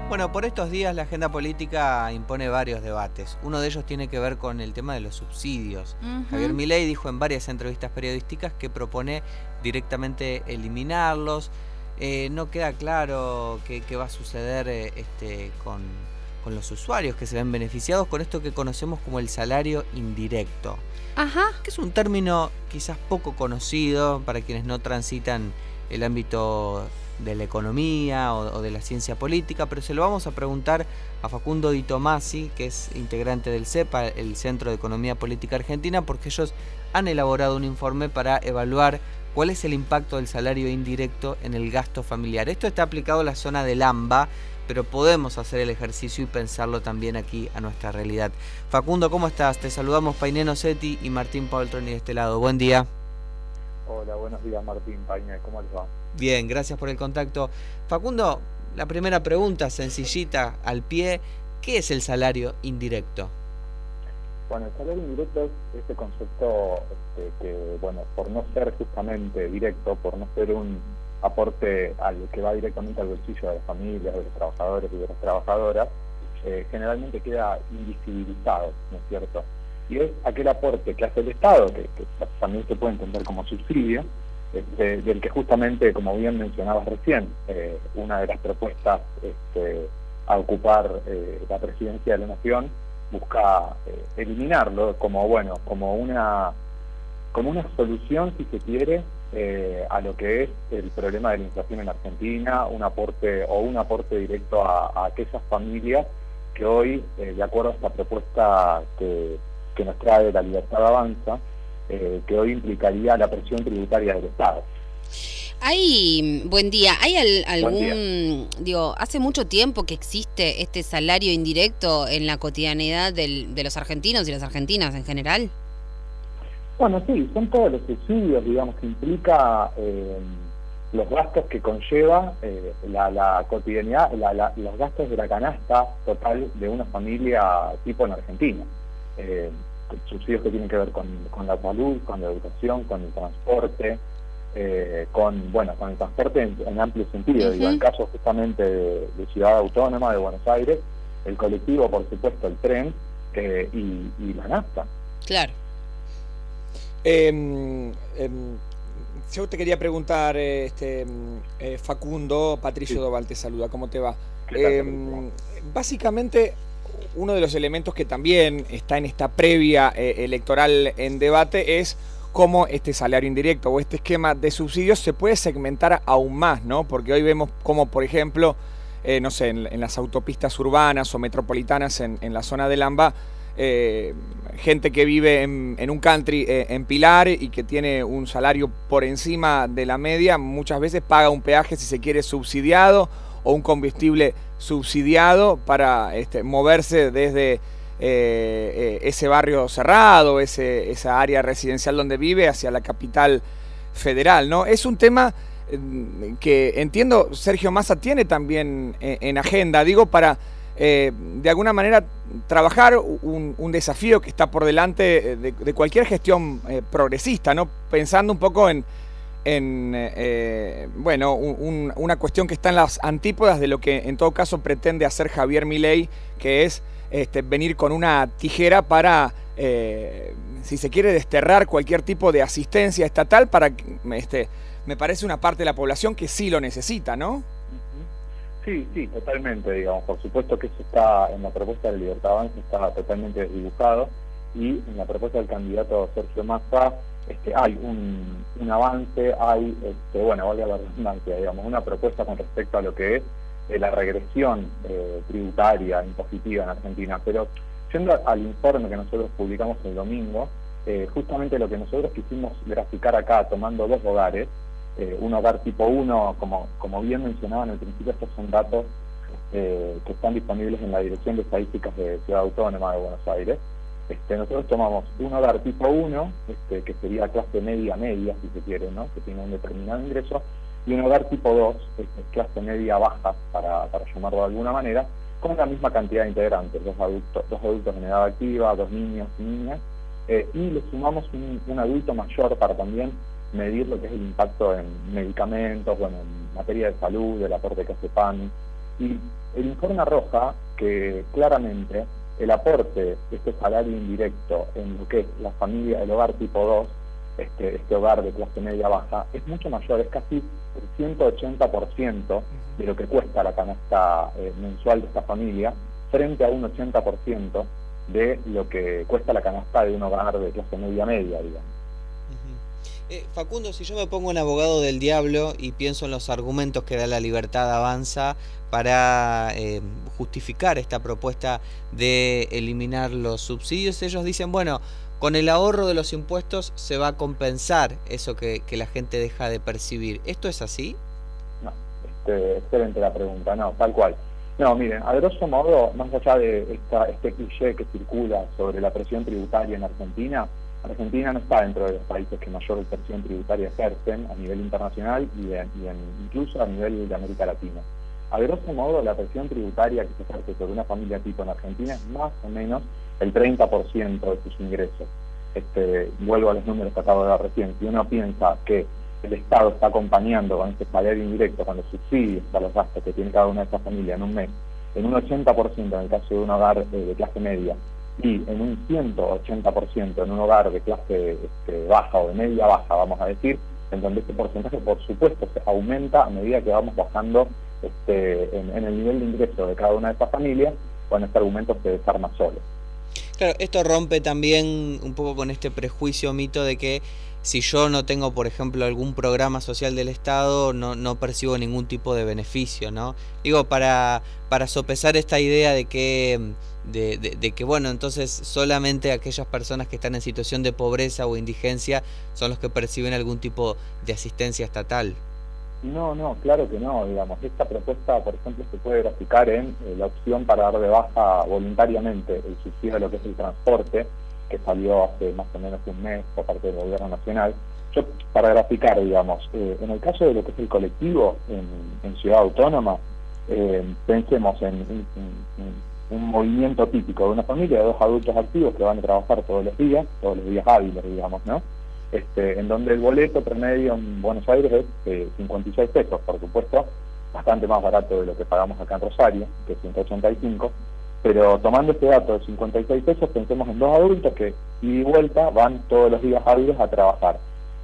Bueno, por estos días la agenda política impone varios debates. Uno de ellos tiene que ver con el tema de los subsidios. Javier Ujú. Milei dijo en varias entrevistas periodísticas que propone directamente eliminarlos. No queda claro qué va a suceder con los usuarios que se ven beneficiados con esto que conocemos como el salario indirecto, Ajá. que es un término quizás poco conocido para quienes no transitan el ámbito de la economía o de la ciencia política, pero se lo vamos a preguntar a Facundo Di Tomasi, que es integrante del CEPA, el Centro de Economía Política Argentina, porque ellos han elaborado un informe para evaluar cuál es el impacto del salario indirecto en el gasto familiar. Esto está aplicado a la zona del AMBA, pero podemos hacer el ejercicio y pensarlo también aquí a nuestra realidad. Facundo, ¿cómo estás? Te saludamos Paineno Seti y Martín Paultroni de este lado. Buen día. Hola, buenos días Martín, Paine, ¿cómo les va? Bien, gracias por el contacto. Facundo, la primera pregunta, sencillita, al pie, ¿qué es el salario indirecto? Bueno, el salario indirecto es este concepto que, bueno, por no ser justamente directo, por no ser un aporte que va directamente al bolsillo de las familias, de los trabajadores y de las trabajadoras, generalmente queda invisibilizado, ¿no es cierto? Y es aquel aporte que hace el Estado, que también se puede entender como subsidio, del que justamente, como bien mencionabas recién, una de las propuestas a ocupar la presidencia de la Nación busca eliminarlo como, bueno, como una solución, si se quiere, a lo que es el problema de la inflación en Argentina, un aporte directo a aquellas familias que hoy, de acuerdo a esta propuesta que nos trae la Libertad Avanza, que hoy implicaría la presión tributaria del Estado. Buen día, ¿hay Buen día. hace mucho tiempo que existe este salario indirecto en la cotidianidad de los argentinos y las argentinas en general? Bueno, sí, son todos los subsidios, digamos, que implica los gastos que conlleva la cotidianidad, los gastos de la canasta total de una familia tipo en Argentina. Subsidios que tienen que ver con la salud, con la educación, con el transporte, con el transporte en amplio sentido. Digo, en caso justamente de Ciudad Autónoma de Buenos Aires, el colectivo, por supuesto, el tren y la nafta. Claro. Yo te quería preguntar, Facundo, Patricio Sí. Doval te saluda, ¿cómo te va? ¿Qué tal? Básicamente, uno de los elementos que también está en esta previa electoral en debate es cómo este salario indirecto o este esquema de subsidios se puede segmentar aún más, ¿no? Porque hoy vemos como, por ejemplo, no sé, en las autopistas urbanas o metropolitanas en la zona del AMBA, gente que vive en un country en Pilar y que tiene un salario por encima de la media, muchas veces paga un peaje, si se quiere, subsidiado o un combustible subsidiado para moverse desde ese barrio cerrado, esa área residencial donde vive, hacia la capital federal, ¿no? Es un tema que entiendo Sergio Massa tiene también en agenda, digo, para de alguna manera trabajar un desafío que está por delante de cualquier gestión progresista, ¿no? Pensando un poco una cuestión que está en las antípodas de lo que en todo caso pretende hacer Javier Milei, que es venir con una tijera para, si se quiere, desterrar cualquier tipo de asistencia estatal para, me parece, una parte de la población que sí lo necesita, ¿no? Sí, totalmente, digamos. Por supuesto que eso está en la propuesta de Libertad Avanza, está totalmente desdibujado, y en la propuesta del candidato Sergio Massa hay un avance, hay, valga la redundancia, digamos, una propuesta con respecto a lo que es la regresión tributaria, impositiva en Argentina. Pero yendo al informe que nosotros publicamos el domingo, justamente lo que nosotros quisimos graficar acá, tomando dos hogares, un hogar tipo 1, como bien mencionaba en el principio, estos son datos que están disponibles en la Dirección de Estadísticas de Ciudad Autónoma de Buenos Aires. Nosotros tomamos un hogar tipo 1, que sería clase media, si se quiere, ¿no? Que tiene un determinado ingreso, y un hogar tipo 2, clase media baja, para llamarlo de alguna manera, con la misma cantidad de integrantes, dos adultos en edad activa, 2 niños y niñas, y le sumamos un adulto mayor para también medir lo que es el impacto en medicamentos, en materia de salud, el aporte que hace PAN, Y el informe arroja que claramente el aporte de este salario indirecto en lo que es la familia, el hogar tipo 2, este hogar de clase media baja, es mucho mayor, es casi el 180% de lo que cuesta la canasta mensual de esta familia, frente a un 80% de lo que cuesta la canasta de un hogar de clase media, digamos. Facundo, si yo me pongo un abogado del diablo y pienso en los argumentos que da La Libertad Avanza para justificar esta propuesta de eliminar los subsidios, ellos dicen, bueno, con el ahorro de los impuestos se va a compensar eso que la gente deja de percibir. ¿Esto es así? No, excelente la pregunta, no, tal cual. No, miren, a grosso modo, más allá de este cliché que circula sobre la presión tributaria en Argentina no está dentro de los países que mayor presión tributaria ejercen a nivel internacional y incluso a nivel de América Latina. A grosso modo, la presión tributaria que se ejerce sobre una familia tipo en Argentina es más o menos el 30% de sus ingresos. Vuelvo a los números que acabo de dar recién. Si uno piensa que el Estado está acompañando con este salario indirecto, con los subsidios a los gastos que tiene cada una de estas familias en un mes, en un 80% en el caso de un hogar de clase media, y en un 180% en un hogar de clase baja o de media baja, vamos a decir, en donde este porcentaje, por supuesto, se aumenta a medida que vamos bajando en el nivel de ingreso de cada una de estas familias, cuando este argumento se desarma solo. Claro, esto rompe también un poco con este prejuicio, mito de que si yo no tengo, por ejemplo, algún programa social del Estado, no percibo ningún tipo de beneficio, ¿no? Digo, para sopesar esta idea de que bueno, entonces solamente aquellas personas que están en situación de pobreza o indigencia son los que perciben algún tipo de asistencia estatal. No, claro que no, digamos. Esta propuesta, por ejemplo, se puede graficar en la opción para dar de baja voluntariamente el subsidio de lo que es el transporte, que salió hace más o menos un mes por parte del gobierno nacional. Yo, para graficar, digamos, en el caso de lo que es el colectivo en Ciudad Autónoma, pensemos en un movimiento típico de una familia de 2 adultos activos que van a trabajar todos los días hábiles, digamos, ¿no? En donde el boleto promedio en Buenos Aires es 56 pesos, por supuesto, bastante más barato de lo que pagamos acá en Rosario, que es 185, pero tomando este dato de 56 pesos, pensemos en 2 adultos que ida y vuelta van todos los días hábiles a trabajar.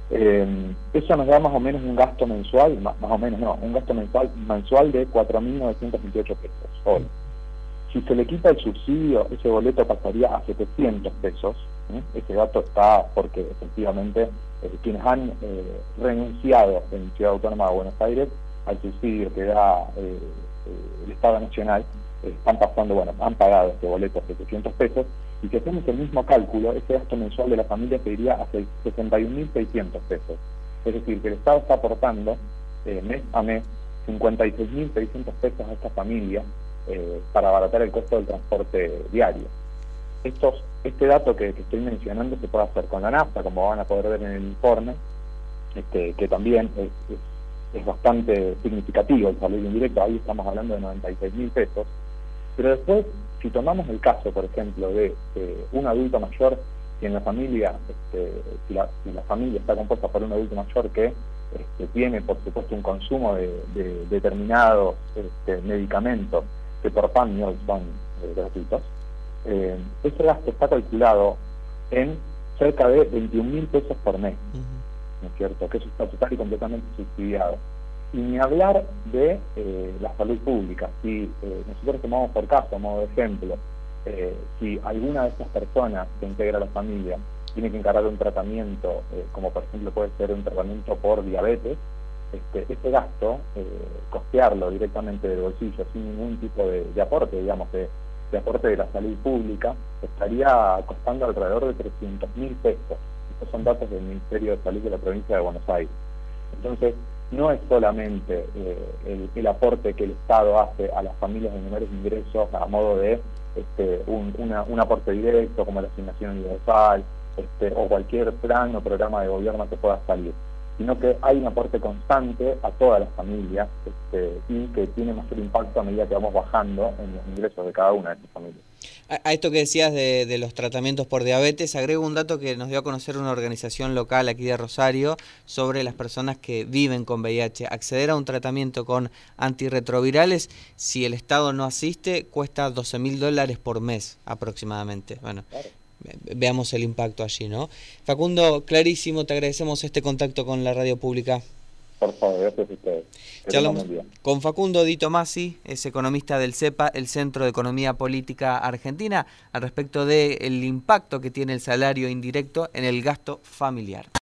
Eso nos da más o menos un gasto mensual, un gasto mensual de 4.928 pesos hoy. Si se le quita el subsidio, ese boleto pasaría a 700 pesos. Ese dato está porque efectivamente quienes han renunciado en Ciudad Autónoma de Buenos Aires al subsidio que da el Estado Nacional, están pasando, han pagado este boleto a 700 pesos, y si hacemos el mismo cálculo, ese gasto mensual de la familia se iría a 61.600 pesos. Es decir, que el Estado está aportando mes a mes 56.600 pesos a esta familia para abaratar el costo del transporte diario. Este dato que estoy mencionando se puede hacer con la nafta, como van a poder ver en el informe, que también es bastante significativo el salario indirecto. Ahí estamos hablando de 96.000 pesos, pero después, si tomamos el caso, por ejemplo, de un adulto mayor, y en la familia, si la familia está compuesta por un adulto mayor que tiene, por supuesto, un consumo de determinados medicamentos que por PAN y hoy son gratuitos, ese gasto está calculado en cerca de 21.000 pesos por mes, ¿no es cierto? Que eso está total y completamente subsidiado. Y ni hablar de la salud pública. Si nosotros tomamos por caso, a modo de ejemplo, si alguna de estas personas que integra la familia tiene que encargar un tratamiento, como por ejemplo puede ser un tratamiento por diabetes, ese gasto, costearlo directamente del bolsillo sin ningún tipo de aporte, digamos, de aporte de la salud pública, estaría costando alrededor de 300.000 pesos. Estos son datos del Ministerio de Salud de la provincia de Buenos Aires. Entonces, no es solamente el aporte que el Estado hace a las familias de menores ingresos a modo de un aporte directo como la asignación universal o cualquier plan o programa de gobierno que pueda salir, sino que hay un aporte constante a todas las familias y que tiene mayor impacto a medida que vamos bajando en los ingresos de cada una de esas familias. A esto que decías de los tratamientos por diabetes, agrego un dato que nos dio a conocer una organización local aquí de Rosario sobre las personas que viven con VIH. Acceder a un tratamiento con antirretrovirales, si el Estado no asiste, cuesta $12.000 por mes aproximadamente. Bueno, claro. Veamos el impacto allí, ¿no? Facundo, clarísimo, te agradecemos este contacto con la radio pública. Por favor, gracias a ustedes. Charlamos con Facundo Di Tomasi, es economista del CEPA, el Centro de Economía Política Argentina, al respecto del impacto que tiene el salario indirecto en el gasto familiar.